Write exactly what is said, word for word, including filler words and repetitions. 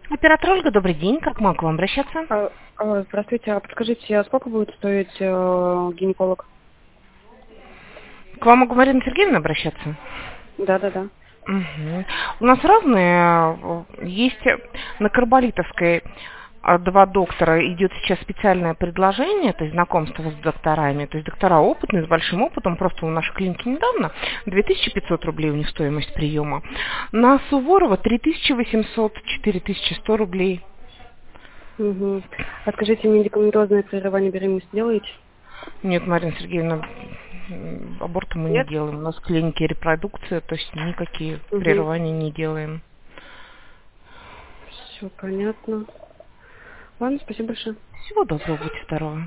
Оператор Ольга, добрый день. Как могу к вам обращаться? А, а, Здравствуйте, а подскажите, а сколько будет стоить э, гинеколог? К вам могу Марина Сергеевна обращаться? Да-да-да. Мгм. У нас разные. э, Есть на Карболитовской а, два доктора. Идет сейчас специальное предложение, то есть знакомство с докторами. То есть доктора опытные, с большим опытом. Просто у нашей клиники недавно две тысячи пятьсот рублей у них стоимость приема. На Суворова три тысячи восемьсот, четыре тысячи сто рублей. Угу. А скажите, медикаментозное прерывание беременности делаете? Нет, Марина Сергеевна, м, аборты мы не Нет? делаем. У нас в клинике репродукция, то есть никакие Угу. прерывания не делаем. Все понятно. Ладно, спасибо большое. Всего доброго, будьте здоровы.